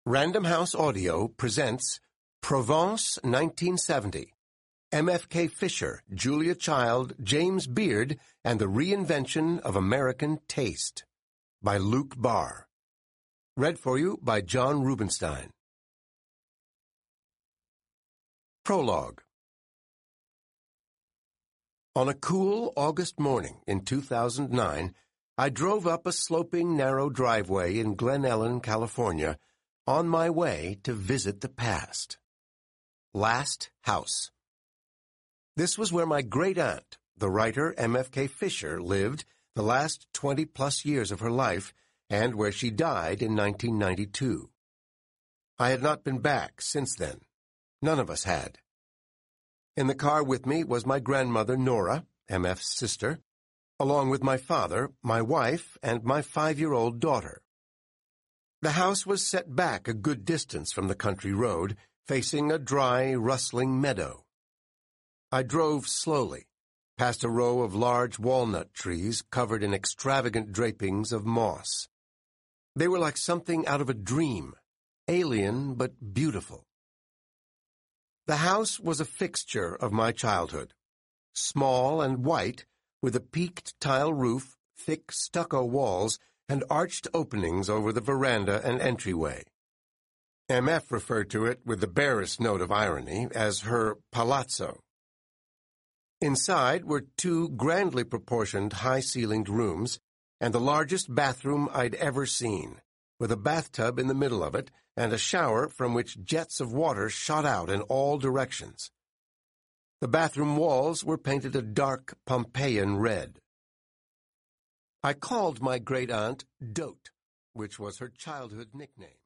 Random House Audio presents Provence 1970. M.F.K. Fisher, Julia Child, James Beard, and the Reinvention of American Taste by Luke Barr. Read for you by John Rubenstein. Prologue. On a cool August morning in 2009, I drove up a sloping, narrow driveway in Glen Ellen, California, on my way to visit the past. Last house. This was where my great-aunt, the writer M.F.K. Fisher, lived the last 20-plus years of her life, and where she died in 1992. I had not been back since then. None of us had. In the car with me was my grandmother, Nora, M.F.'s sister, along with my father, my wife, and my 5-year-old daughter. The house was set back a good distance from the country road, facing a dry, rustling meadow. I drove slowly, past a row of large walnut trees covered in extravagant drapings of moss. They were like something out of a dream, alien but beautiful. The house was a fixture of my childhood, small and white, with a peaked tile roof, thick stucco walls, and arched openings over the veranda and entryway. M.F. referred to it with the barest note of irony as her palazzo. Inside were 2 grandly proportioned high-ceilinged rooms and the largest bathroom I'd ever seen, with a bathtub in the middle of it and a shower from which jets of water shot out in all directions. The bathroom walls were painted a dark Pompeian red. I called my great-aunt Dote, which was her childhood nickname.